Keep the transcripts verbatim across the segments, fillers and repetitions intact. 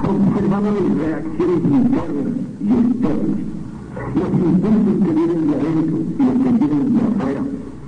Observamos las reacciones internas y externas, los impulsos que vienen de adentro y los que vienen de afuera.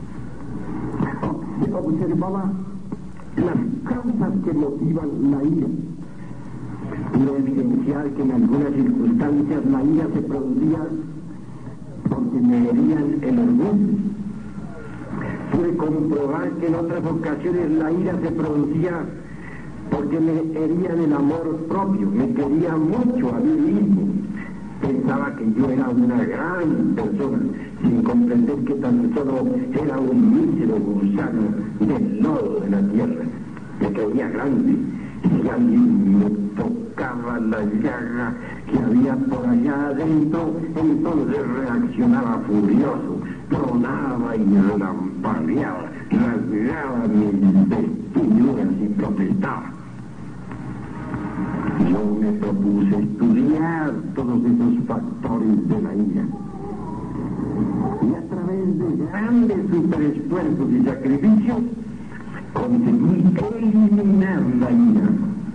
Observaba las causas que motivan la ira. Pude evidenciar que en algunas circunstancias la ira se producía porque me herían el orgullo. Pude comprobar que en otras ocasiones la ira se producía porque me herían el amor propio, me quería mucho a mí mismo. Pensaba que yo era una gran persona, sin comprender que tan solo era un mísero gusano del lodo de la tierra. Me creía grande, y si alguien me tocaba la llaga que había por allá adentro, entonces reaccionaba furioso, tronaba y relampagueaba, rasgaba mis vestiduras y protestaba. Yo me propuse estudiar todos esos factores de la ira. Y a través de grandes superesfuerzos y sacrificios, conseguí eliminar la ira.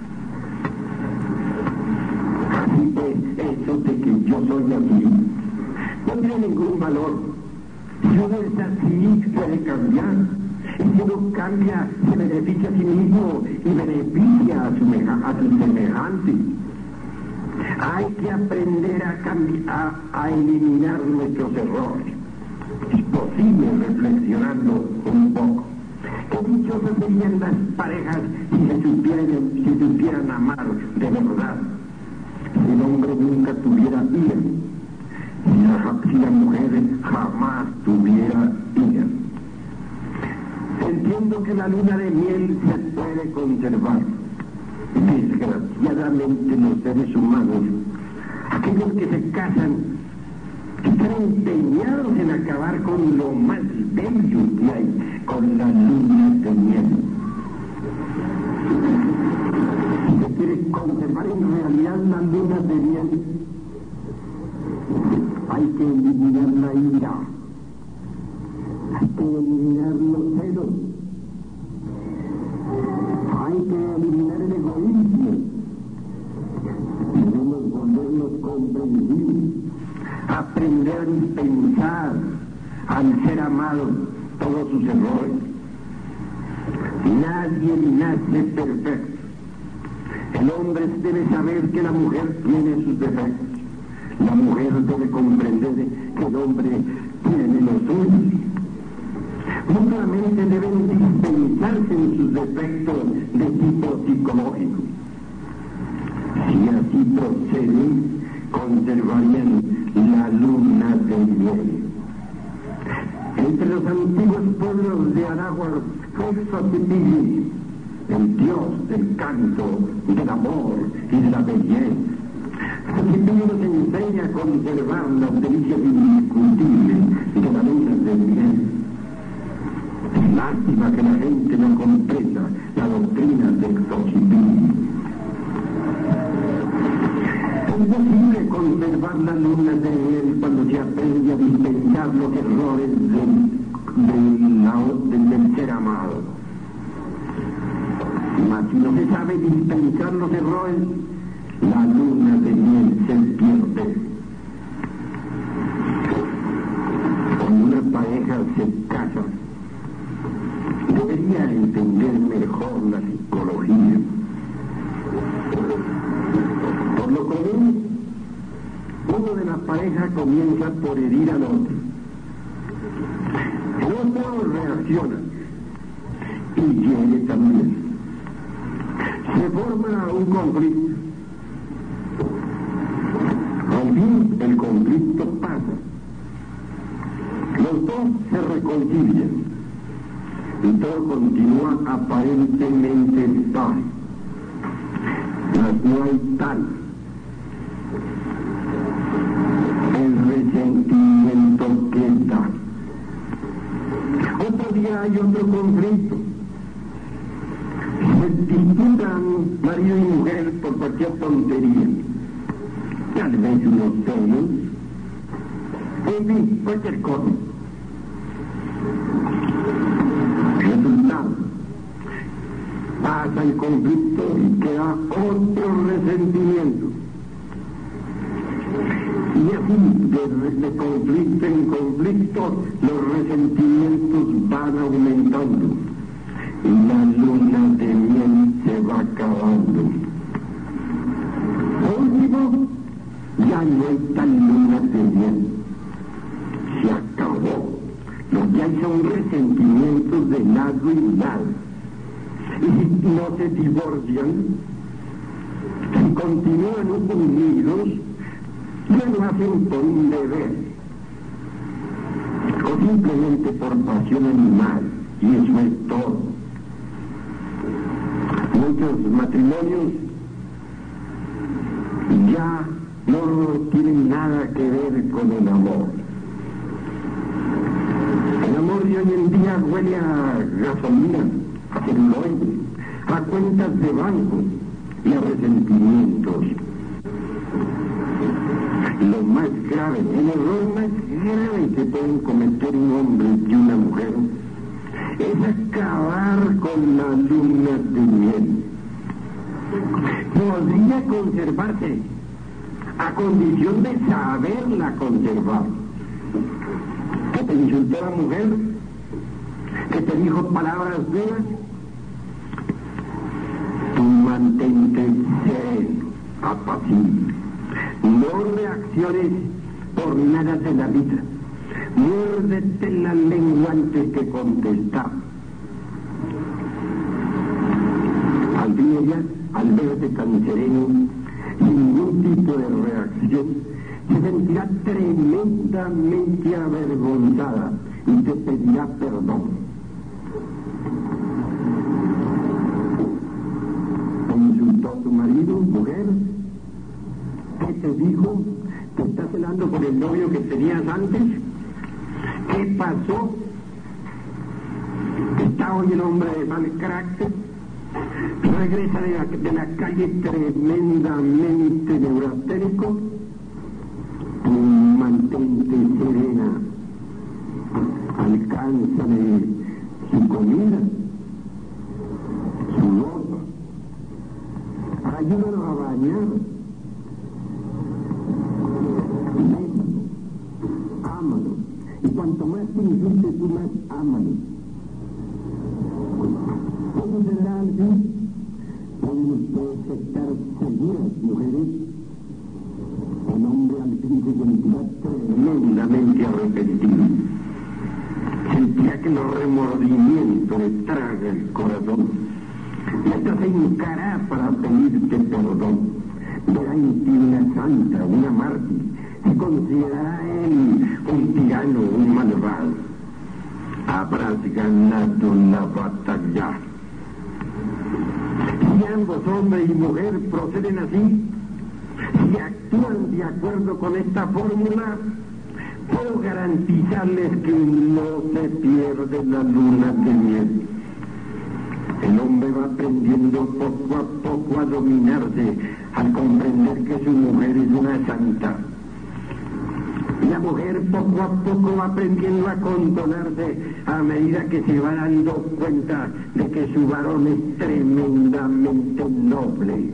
Así pues, eso de que yo soy así, no tiene ningún valor. Si uno es así, puede cambiar. Y si uno cambia, se beneficia a sí mismo y beneficia a su, a su semejante. Hay que aprender a, cambiar, a, a eliminar nuestros errores. Es posible reflexionando un poco. Qué dichosas serían las parejas si se supieran, si supieran amar de verdad. Si el hombre nunca tuviera ira, si la, si la mujer jamás tuviera ira. Entiendo que la luna de miel se puede conservar. Desgraciadamente los seres humanos, aquellos que se casan, están empeñados en acabar con lo más bello que hay, con la luna de miel. Si se quiere conservar en realidad la luna de miel, hay que eliminar la ira. Hay que eliminar los celos. Hay que eliminar el egoísmo. Debemos volvernos comprensivos. Aprender a dispensar al ser amado todos sus errores. Nadie nace perfecto. El hombre debe saber que la mujer tiene sus defectos. La mujer debe comprender que el hombre tiene los suyos. Mutuamente deben dispensarse en sus defectos de tipo psicológico. Si así proceden, conservarían la luna de miel. Entre los antiguos pueblos de Aragua fue Xochipilli, el dios del canto, del amor y de la belleza. Xochipilli nos enseña a conservar las delicias indiscutibles de la luna de miel. Lástima que la gente no comprenda la doctrina de Xochipilli. Es posible conservar la luna de miel cuando se aprende a dispensar los errores del, del, del, del ser amado. Mas si no se sabe dispensar los errores, la luna de miel se pierde. Cuando una pareja se casa, debería entender mejor la psicología. Por lo común, uno de las parejas comienza por herir al otro. El otro reacciona y hiere también. Se forma un conflicto. Al fin, el conflicto pasa. Los dos se reconcilian. Y todo continúa aparentemente paz. Mas no hay tal. El resentimiento queda. Otro día hay otro conflicto. Se disputan marido y mujer por cualquier tontería. Tal vez unos celos. En fin, cualquier cosa. pasa el conflicto y queda otro resentimiento. Y así, de, de conflicto en conflicto, los resentimientos van aumentando y la luna de miel se va acabando. Por último, ya no hay tal luna de miel. Se acabó. Lo que hay son resentimientos de lado y lado. Y si no se divorcian, si continúan unidos, ya no hacen por un deber, o simplemente por pasión animal, y eso es todo. Muchos matrimonios ya no tienen nada que ver con el amor. El amor de hoy en día huele a gasolina, a celuloide, a cuentas de banco y a resentimientos. Lo más grave, el error más grave que pueden cometer un hombre y una mujer es acabar con la luna de miel. Podría conservarse a condición de saberla conservar. Que te insultó la mujer, que te dijo palabras duras, tú mantente sereno, apacible. No reacciones por nada de la vida. Muérdete la lengua antes que contestar. Al fin ella, al verte tan sereno, sin ningún tipo de reacción, se sentirá tremendamente avergonzada y te pedirá perdón. ¿Te insultó a tu marido, mujer? ¿Qué te dijo? ¿Te estás celando por el novio que tenías antes? ¿Qué pasó? ¿Está hoy el hombre de mal carácter? ¿Regresa de la, de la calle tremendamente neurastérico? Tú mantente serena. Alcánzale su comida, su ropa. Ayúdalo a bañar. Ámalo. Y cuanto más te insulte, tú más ámalo. ¿Cómo será así? Pueden ustedes estar seguras, mujeres. El hombre al fin se sentirá tremendamente arrepentido. Sentirá que los remordimientos le tragan el corazón. Y hasta se encará para pedirte perdón. Verá en ti una santa, una mártir. Se considerará él un tirano, un malvado. Habrás ganado la batalla. Si ambos, hombre y mujer, proceden así, si actúan de acuerdo con esta fórmula, puedo garantizarles que no se pierde la luna de miel. El hombre va aprendiendo poco a poco a dominarse al comprender que su mujer es una santa. La mujer poco a poco va aprendiendo a controlarse a medida que se va dando cuenta de que su varón es tremendamente noble.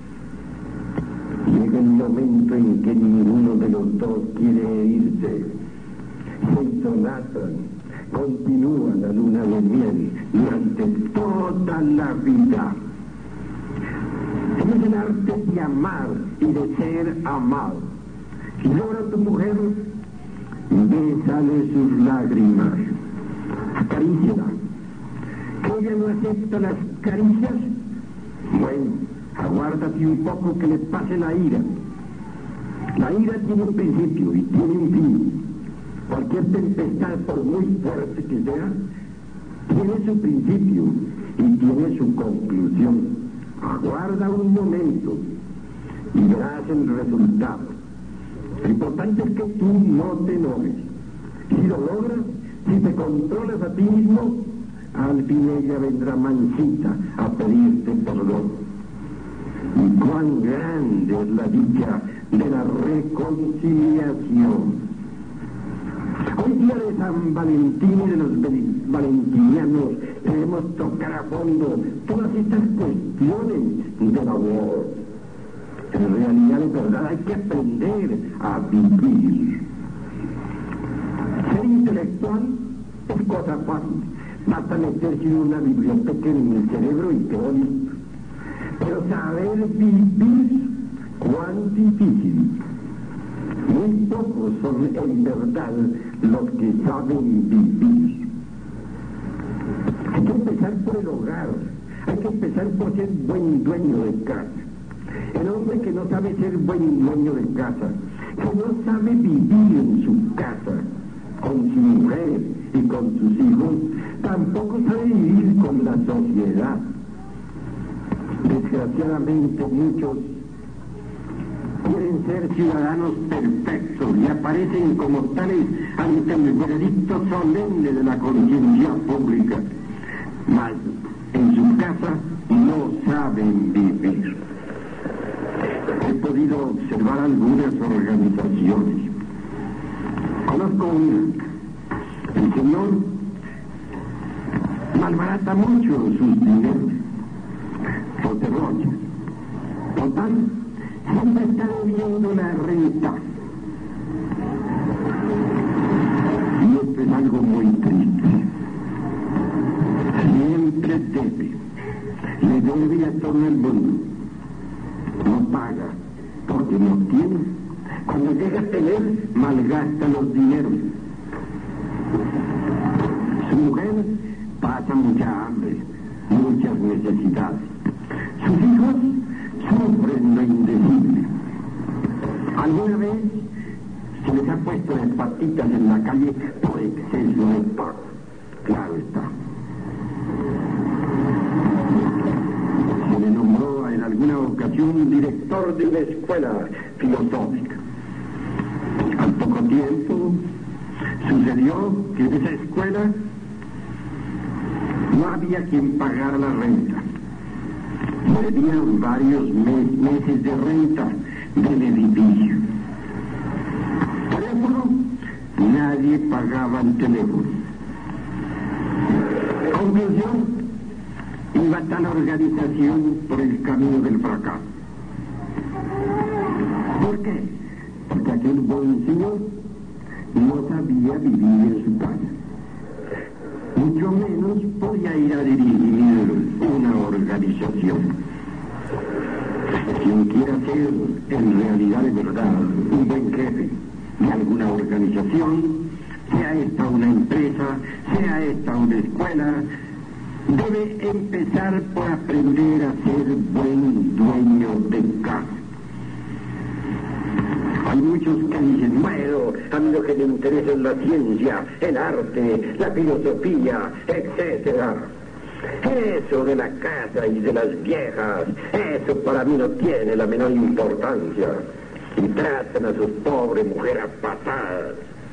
Llega el momento en que ninguno de los dos quiere irse. Se idolatran, continúa la luna de miel durante toda la vida. Es el arte de amar y de ser amado. Si llora tu mujer, bésale sus lágrimas, acaríciala. Que ella no acepta las caricias, bueno, aguárdate un poco que le pase la ira. La ira tiene un principio y tiene un fin. Cualquier tempestad, por muy fuerte que sea, tiene su principio y tiene su conclusión. Aguarda un momento y verás el resultado. Lo importante es que tú no te enojes. Si lo logras, si te controlas a ti mismo, al fin ella vendrá mansita a pedirte perdón. Y cuán grande es la dicha de la reconciliación. Hoy día de San Valentín y de los valentinianos debemos tocar a fondo todas estas cuestiones del amor. En realidad, de verdad, hay que aprender a vivir. Ser intelectual es cosa fácil. Basta meterse en una biblioteca en el cerebro y quedó listo. Pero saber vivir, cuán difícil. Muy pocos son en verdad los que saben vivir. Hay que empezar por el hogar, hay que empezar por ser buen dueño de casa. El hombre que no sabe ser buen dueño de casa, que no sabe vivir en su casa, con su mujer y con sus hijos, tampoco sabe vivir con la sociedad. Desgraciadamente muchos quieren ser ciudadanos perfectos y aparecen como tales ante el veredicto solemne de la conciencia pública, mas en su casa no saben vivir. He podido observar algunas organizaciones. Conozco una. El señor malbarata mucho sus dineros, los derrocha. Total, siempre está debiendo la renta. Y esto es algo muy triste. Siempre debe. Le debe a todo el mundo. No paga porque no tiene. Cuando llega a tener, malgasta los dineros. Su mujer pasa mucha hambre, muchas necesidades. Sus hijos sufren lo indecible. ¿Alguna vez se les ha puesto las patitas en la calle por exceso de pago? Claro está. Se le nombró en alguna ocasión director de una escuela filosófica. Al poco tiempo sucedió que en esa escuela no había quien pagara la renta. Debían varios mes, meses de renta del edificio. Teléfono, nadie pagaba el teléfono. Conclusión, iba tal organización por el camino del fracaso. ¿Por qué? Porque aquel buen señor no sabía vivir en su casa. Mucho menos podía ir a dirigir una organización. Quien quiera ser en realidad de verdad un buen jefe de alguna organización, sea esta una empresa, sea esta una escuela, debe empezar por aprender a ser buen dueño de casa. Hay muchos que dicen, bueno, a mí lo que me interesa es la ciencia, el arte, la filosofía, etcétera. Eso de la casa y de las viejas, eso para mí no tiene la menor importancia. Y tratan a su pobre mujer a patadas.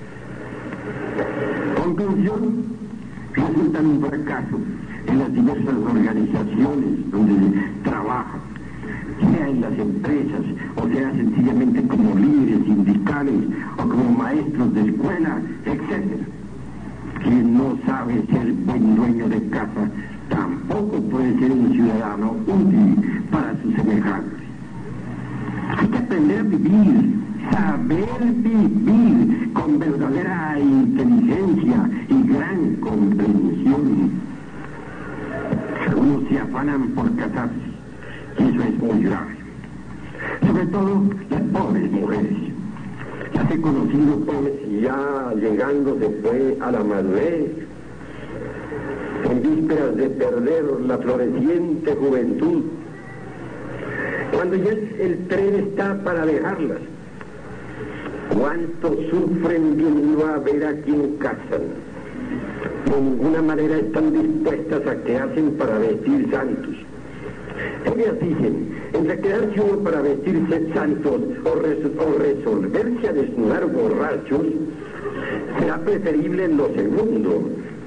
Conclusión, resultan un fracaso en las diversas organizaciones donde trabajan, sea en las empresas, o sea sencillamente como líderes sindicales, o como maestros de escuela, etcétera. Quien no sabe ser buen dueño de casa, tampoco puede ser un ciudadano útil para sus semejantes. Hay que aprender a vivir, saber vivir con verdadera inteligencia y gran comprensión. Algunos se afanan por casarse, y eso es muy grave. Sobre todo las pobres mujeres. Las he conocido pues ya llegando después a la madurez, en vísperas de perder la floreciente juventud, cuando ya el tren está para dejarlas. ¿Cuánto sufren viniendo a ver a quien casan? De ninguna manera están dispuestas a quedarse para vestir santos. Ellas dicen, entre quedarse uno para vestirse santos o, res o resolverse a desnudar borrachos, será preferible lo segundo.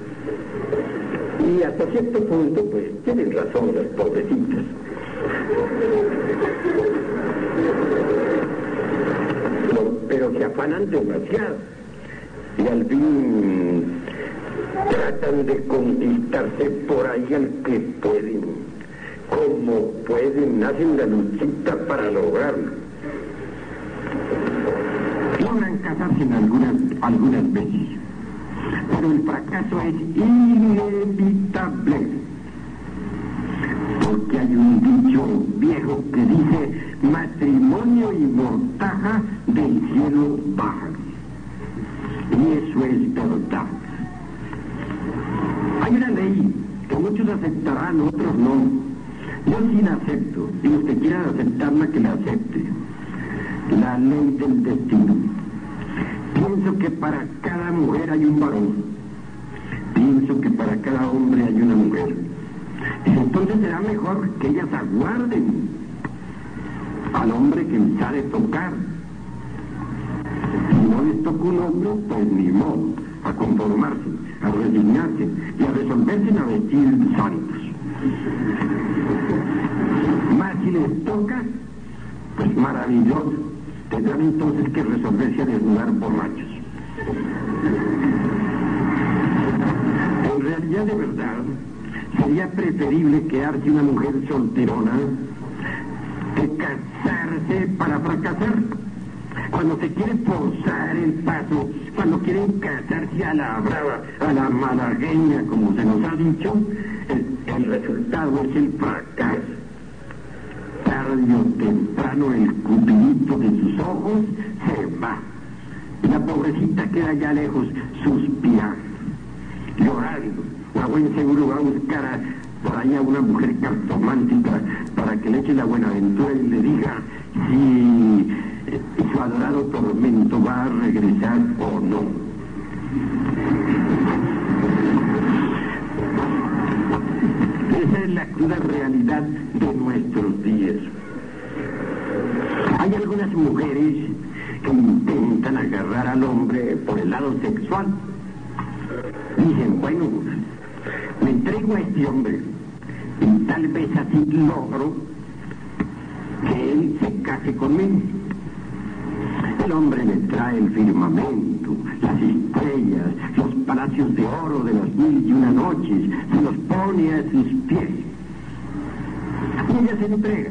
Y hasta cierto punto, pues, tienen razón las pobrecitas. No, pero se afanan demasiado. Y y al fin tratan de conquistarse por ahí al que pueden, como pueden, hacen la luchita para lograrlo. Logran casarse en algunas, algunas veces, pero el fracaso es inevitable, porque hay un dicho viejo que dice: matrimonio y mortaja del cielo bajan. Y eso es verdad. Hay una ley que muchos aceptarán, otros no. Yo sí la acepto, y los que quieran aceptarla, que la acepte. La ley del destino. Pienso que para cada mujer hay un varón. Pienso que para cada hombre hay una mujer. Entonces será mejor que ellas aguarden al hombre que les ha de tocar. Si no les toca un hombre, pues ni modo, a conformarse, a resignarse y a resolverse a vestir santos. Más si les toca, pues maravilloso, tendrán entonces que resolverse a desnudar borrachos. En realidad, de verdad, sería preferible quedarse una mujer solterona que casarse para fracasar. Cuando se quiere forzar el paso, cuando quieren casarse a la brava, a la malagueña, como se nos ha dicho, el, el resultado es el fracaso. Tarde o temprano el cupidito de sus ojos se va. Y la pobrecita queda ya lejos, suspirando, llorando. A buen seguro va a buscar a, por ahí a una mujer cartomántica para que le eche la buenaventura y le diga si eh, su adorado tormento va a regresar o no. Esa es la cruda realidad de nuestros días. Hay algunas mujeres que intentan agarrar al hombre por el lado sexual. Dicen, bueno, me entrego a este hombre y tal vez así logro que él se case conmigo. El hombre le trae el firmamento, las estrellas, los palacios de oro de las mil y una noches, se los pone a sus pies. Y ella se entrega.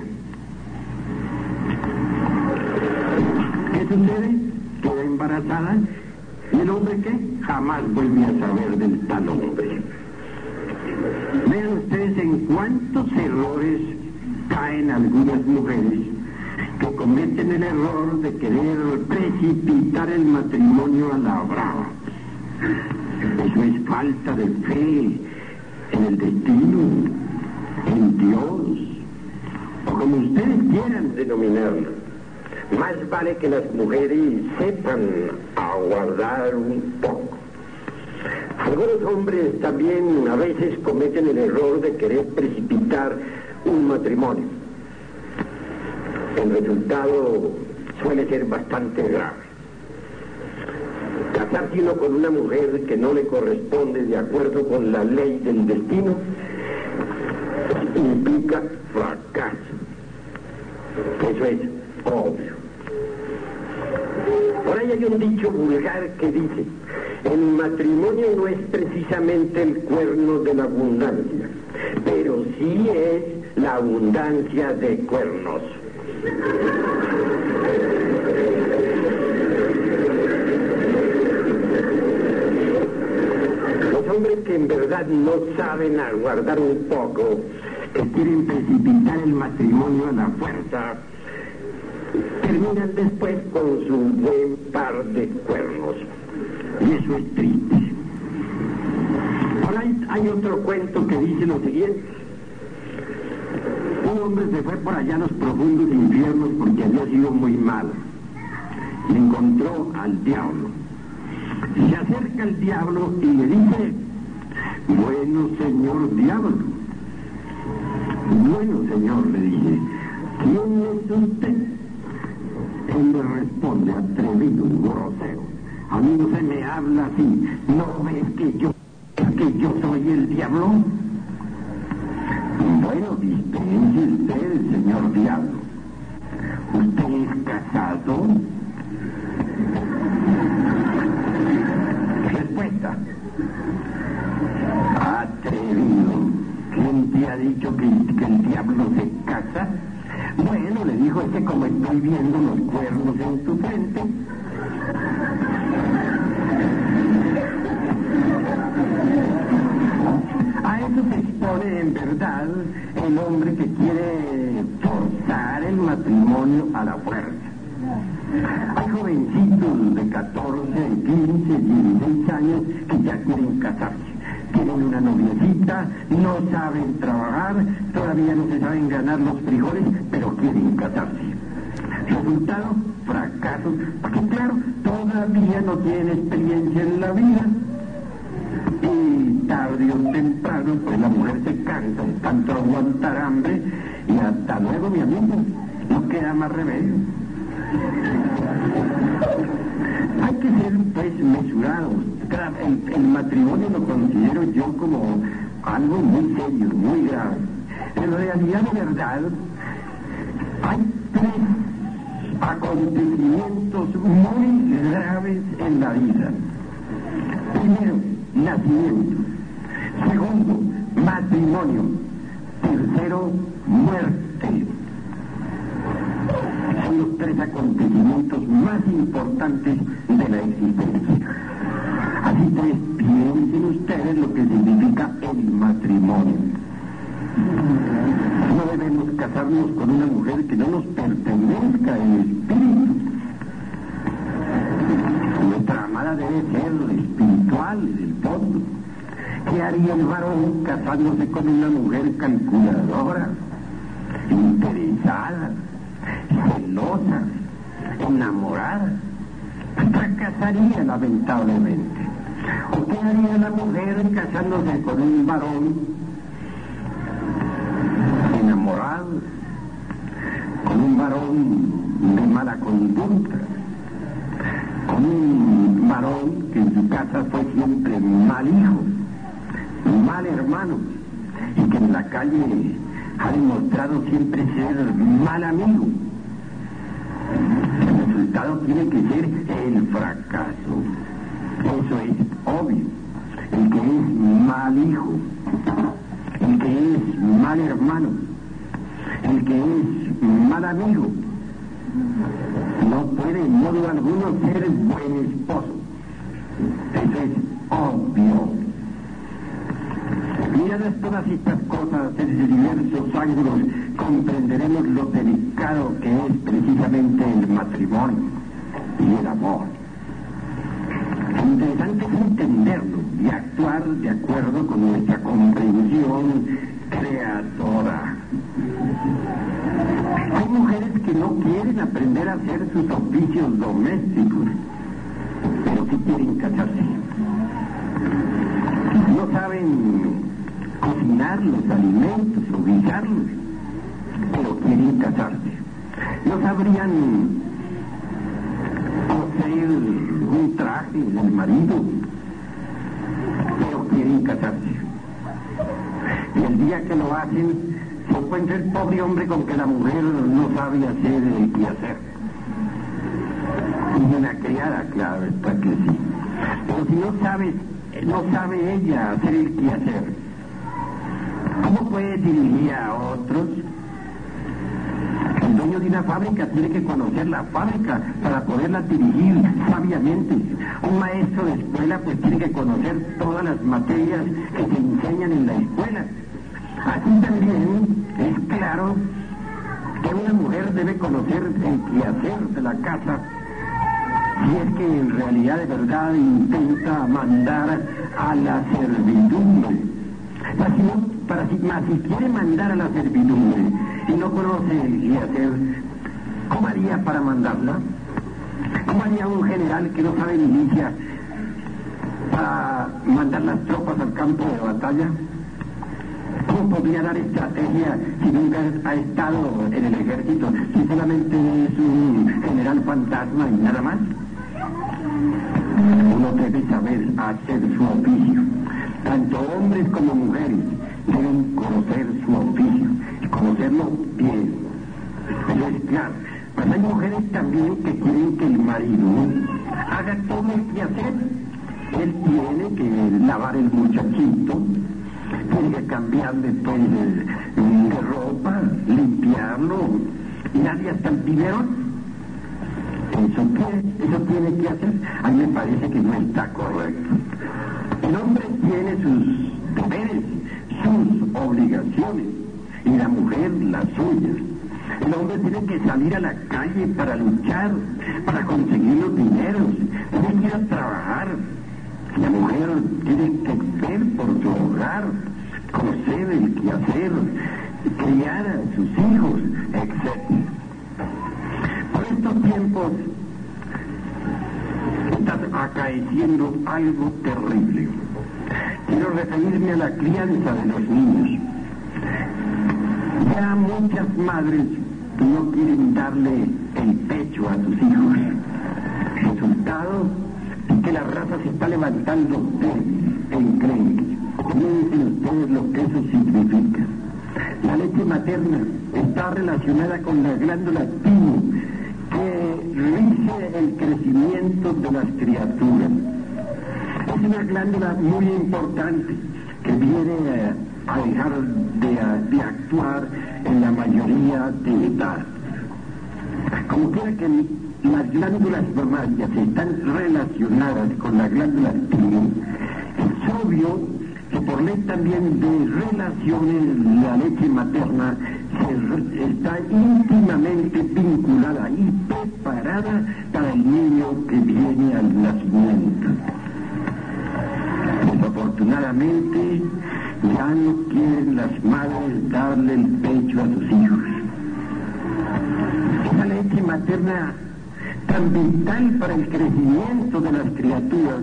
¿Qué sucede? Queda embarazada. ¿Y el hombre qué? Jamás vuelve a saber del tal hombre. Vean ustedes en cuántos errores caen algunas mujeres que cometen el error de querer precipitar el matrimonio a la brava. Eso es falta de fe en el destino, en Dios, o como ustedes quieran denominarlo. Más vale que las mujeres sepan aguardar un poco. Algunos hombres también a veces cometen el error de querer precipitar un matrimonio. El resultado suele ser bastante grave. Casarse uno con una mujer que no le corresponde de acuerdo con la ley del destino implica fracaso. Eso es obvio. Por ahí hay un dicho vulgar que dice: el matrimonio no es precisamente el cuerno de la abundancia, pero sí es la abundancia de cuernos. Los hombres que en verdad no saben aguardar un poco, que quieren precipitar el matrimonio a la fuerza, terminan después con su buen par de cuernos. Y eso es triste. Ahora hay, hay otro cuento que dice lo siguiente. Un hombre se fue por allá a los profundos infiernos porque había sido muy malo. Y encontró al diablo. Y se acerca el diablo y le dice: bueno, señor diablo. Bueno, señor, le dice, ¿quién es usted? Él le responde: atrevido, grosero. A mí no se me habla así. ¿No ves que yo, que yo soy el diablo? Bueno, dispense usted, señor diablo. ¿Usted es casado? le ha dicho que, que el diablo se casa? Bueno, le dijo, es que como estoy viendo los cuernos en tu frente. A eso se expone en verdad el hombre que quiere forzar el matrimonio a la fuerza. Hay jovencitos de catorce, quince, dieciséis años que ya quieren casarse. Tienen una noviecita, no saben trabajar, todavía no se saben ganar los frijoles, pero quieren casarse. Resultado, fracaso, porque claro, todavía no tienen experiencia en la vida. Y tarde o temprano, pues la mujer se cansa de tanto aguantar hambre y hasta luego, mi amigo, no queda más remedio. Hay que ser, pues, mesurados. El, el matrimonio lo considero yo como algo muy serio, muy grave. En realidad, de verdad, hay tres acontecimientos muy graves en la vida. Primero, nacimiento. Segundo, matrimonio. Tercero, muerte. Son los tres acontecimientos más importantes de la existencia. Así pues, piensen ustedes lo que significa el matrimonio. No debemos casarnos con una mujer que no nos pertenezca en espíritu. Nuestra amada debe ser espiritual en el fondo. ¿Qué haría el varón casándose con una mujer calculadora, interesada, celosa, enamorada? Fracasaría lamentablemente. ¿O qué haría la mujer casándose con un varón enamorado, con un varón de mala conducta, con un varón que en su casa fue siempre mal hijo, mal hermano, y que en la calle ha demostrado siempre ser mal amigo? El resultado tiene que ser el fracaso. Eso es obvio. El que es mal hijo, el que es mal hermano, el que es mal amigo, no puede en modo alguno ser buen esposo. Eso es obvio. Miradas todas estas cosas desde diversos ángulos, comprenderemos lo delicado que es precisamente el matrimonio y el amor. Lo interesante es entenderlo y actuar de acuerdo con nuestra comprensión creadora. Hay mujeres que no quieren aprender a hacer sus oficios domésticos, pero sí quieren casarse. No saben cocinar los alimentos o guisarlos, pero quieren casarse. No sabrían coser un traje del marido, pero quieren casarse. Y el día que lo hacen, se encuentra el pobre hombre con que la mujer no sabe hacer el quehacer. Y una criada, claro, está que sí. Pero si no sabe, no sabe ella hacer el quehacer, ¿cómo puede dirigir a otros? El dueño de una fábrica tiene que conocer la fábrica para poderla dirigir sabiamente. Un maestro de escuela pues tiene que conocer todas las materias que se enseñan en la escuela. Así también es claro que una mujer debe conocer el quehacer de la casa, si es que en realidad de verdad intenta mandar a la servidumbre. Para si, no, para si, más si quiere mandar a la servidumbre y no conoce el quehacer, ¿cómo haría para mandarla? ¿Cómo haría un general que no sabe milicia para mandar las tropas al campo de batalla? ¿Cómo podría dar estrategia si nunca ha estado en el ejército, si solamente es un general fantasma y nada más? Uno debe saber hacer su oficio. Tanto hombres como mujeres deben conocer su oficio y conocerlo bien. Eso es claro. Pero hay mujeres también que quieren que el marido haga todo el quehacer. Él tiene que lavar el muchachito, Tiene que cambiarle pues de, de ropa, limpiarlo, y nadie hasta el biberón. ¿Eso qué? ¿Eso tiene que hacer? A mí me parece que no está correcto. El hombre tiene sus deberes, sus obligaciones, y la mujer las suyas. El hombre tiene que salir a la calle para luchar, para conseguir los dineros, tiene que ir a trabajar. La mujer tiene que ver por su hogar, conocer el quehacer, criar a sus hijos, etcétera. Por estos tiempos está acaeciendo algo terrible. Quiero referirme a la crianza de los niños. Ya muchas madres no quieren darle el pecho a sus hijos. Resultado es que la raza se está levantando débil e increíble. Piensen ustedes lo que eso significa. La leche materna está relacionada con la glándula timo, que rige el crecimiento de las criaturas. Es una glándula muy importante que viene a dejar de, de actuar en la mayoría de edad. Como quiera que las glándulas mamarias están relacionadas con la glándula timo, es obvio que por ley también de relaciones la leche materna se, está íntimamente vinculada y preparada para el niño que viene al nacimiento. Desafortunadamente ya no quieren las madres darle el pecho a sus hijos. Esa leche materna tan vital para el crecimiento de las criaturas,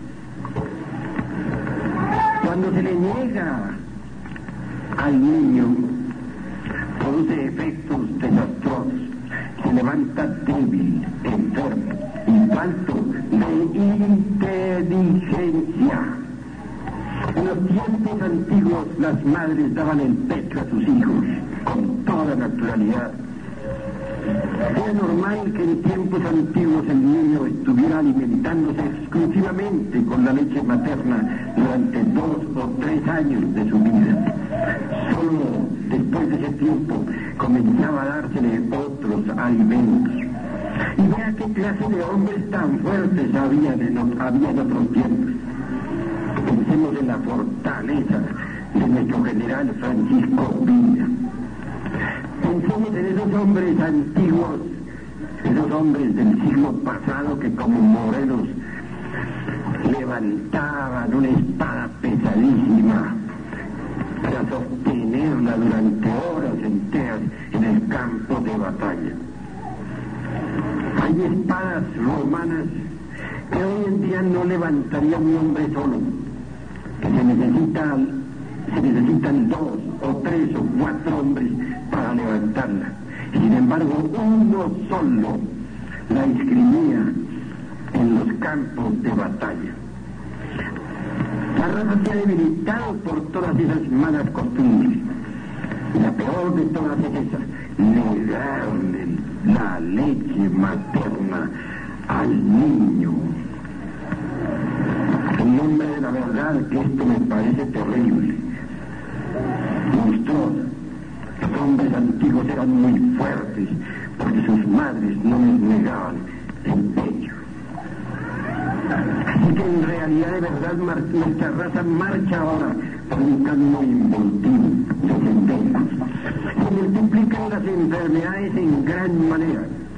cuando se le niega al niño, produce efectos desastrosos. Se levanta débil, enfermo y falto de inteligencia. En los tiempos antiguos las madres daban el pecho a sus hijos con toda naturalidad. Era normal que en tiempos antiguos el niño estuviera alimentándose exclusivamente con la leche materna durante dos o tres años de su vida. Solo después de ese tiempo comenzaba a dársele otros alimentos. Y vea qué clase de hombres tan fuertes había en, había en otros tiempos. Pensemos en la fortaleza de nuestro general Francisco Villa. Pensemos en esos hombres antiguos, esos hombres del siglo pasado que como Morelos levantaban una espada pesadísima para sostenerla durante horas enteras en el campo de batalla. Hay espadas romanas que hoy en día no levantaría un hombre solo, que se necesitan, se necesitan dos o tres o cuatro hombres para levantarla. Sin embargo, uno solo la escribía en los campos de batalla. La raza se ha debilitado por todas esas malas costumbres. La peor de todas es esa, negarle la leche materna al niño. En nombre de la verdad que esto me parece terrible, monstruoso. Los hombres antiguos eran muy fuertes porque sus madres no les negaban el pecho. Así que en realidad de verdad mar- nuestra raza marcha ahora por un camino involutivo, descendente. Se multiplican las enfermedades en gran manera.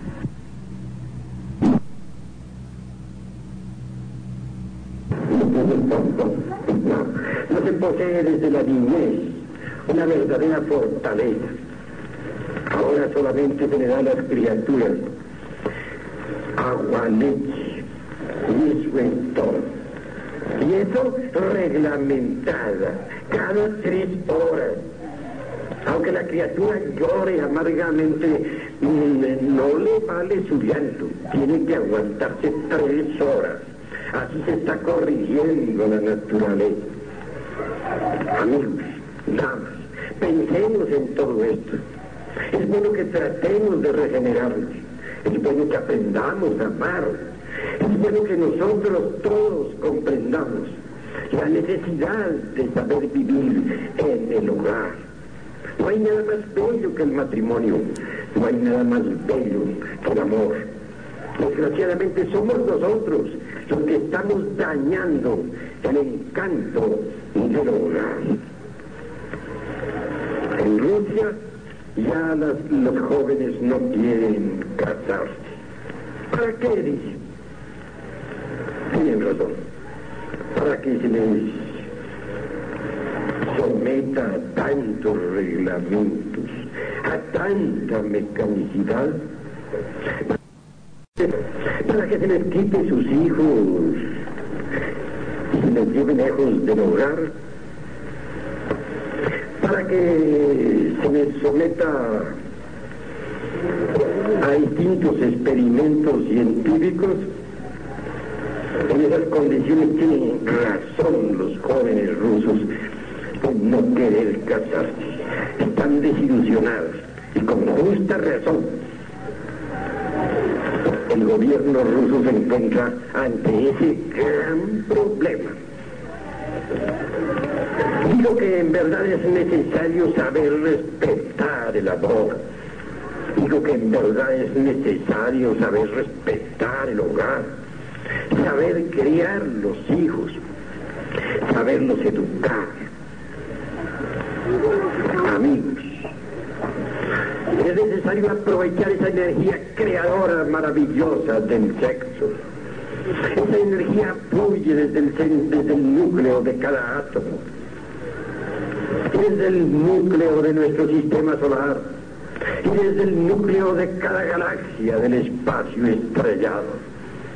No se posee desde la niñez una verdadera fortaleza. Ahora solamente se le da a las criaturas agua, leche, y eso es todo. Y eso reglamentada, cada tres horas. Aunque la criatura llore amargamente, no le vale su llanto, tiene que aguantarse tres horas. Así se está corrigiendo la naturaleza. Amigos, damas, pensemos en todo esto. Es bueno que tratemos de regenerarnos. Es bueno que aprendamos a amar. Es bueno que nosotros todos comprendamos la necesidad de saber vivir en el hogar. No hay nada más bello que el matrimonio, no hay nada más bello que el amor. Desgraciadamente somos nosotros los que estamos dañando el encanto del hogar. En Rusia ya las, los jóvenes no quieren casarse. ¿Para qué, dice? Tienen razón. Para que se les someta a tantos reglamentos, a tanta mecanicidad, para que se les quite sus hijos y se les lleve lejos del hogar, para que se les someta a distintos experimentos científicos. En esas condiciones tienen razón los jóvenes rusos en no querer casarse. Están desilusionados y con justa razón. El gobierno ruso se encuentra ante ese gran problema. Digo que en verdad es necesario saber respetar el amor. Digo que en verdad es necesario saber respetar el hogar, saber criar los hijos, saberlos educar. Amigos, es necesario aprovechar esa energía creadora maravillosa del sexo. Esa energía fluye desde el, desde el núcleo de cada átomo, desde el núcleo de nuestro sistema solar y desde el núcleo de cada galaxia del espacio estrellado.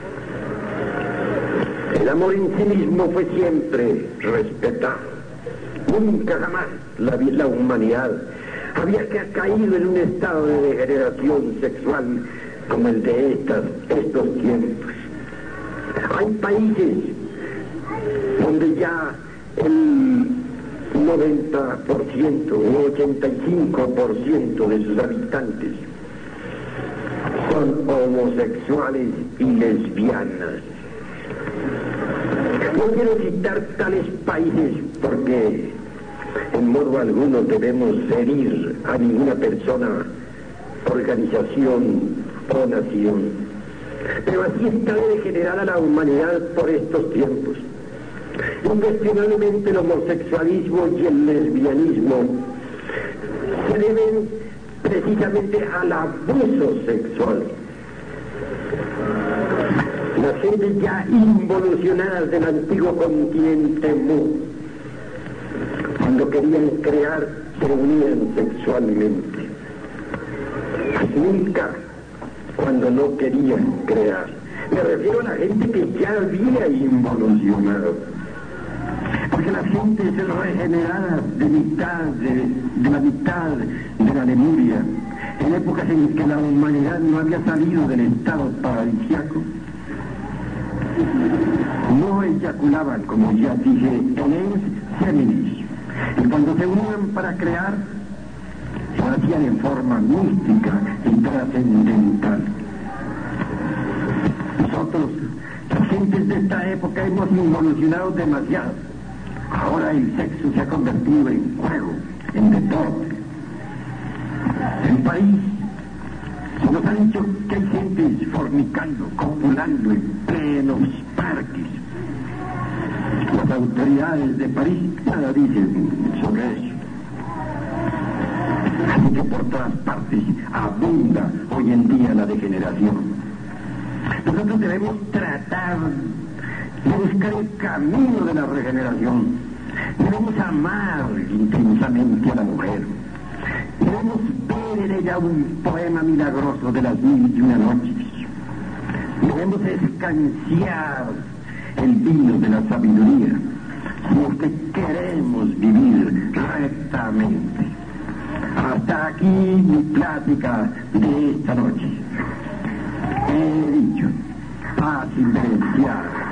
El amor en sí mismo fue siempre respetado. Nunca jamás la, la humanidad había caído en un estado de degeneración sexual como el de estas, estos tiempos. Hay países donde ya el noventa por ciento o ochenta y cinco por ciento de sus habitantes son homosexuales y lesbianas. No quiero citar tales países porque en modo alguno debemos herir a ninguna persona, organización o nación. Pero así está degenerada la humanidad por estos tiempos. Incuestionablemente el homosexualismo y el lesbianismo se deben precisamente al abuso sexual. Las gentes ya involucionadas del antiguo continente Mu, cuando querían crear, se unían sexualmente. Nunca cuando no querían crear. Me refiero a la gente que ya había involucionado. Porque las gentes regeneradas de mitad, de, de la mitad de la Lemuria, en épocas en que la humanidad no había salido del estado paradisíaco, no eyaculaban, como ya dije, en el seminis. Y cuando se unían para crear, lo hacían en forma mística y trascendental. Nosotros, las gentes de esta época, hemos involucionado demasiado. Ahora el sexo se ha convertido en juego, en deporte. En el país se nos ha dicho que hay gente fornicando, copulando en plenos parques. Las autoridades de París nada dicen sobre eso. Así que por todas partes abunda hoy en día la degeneración. Nosotros debemos tratar de buscar el camino de la regeneración. Debemos amar intensamente a la mujer. Debemos ver en ella un poema milagroso de las mil y una noches. Debemos escanciar el vino de la sabiduría, si es que queremos vivir rectamente. Hasta aquí mi plática de esta noche. He dicho, fácil de desear.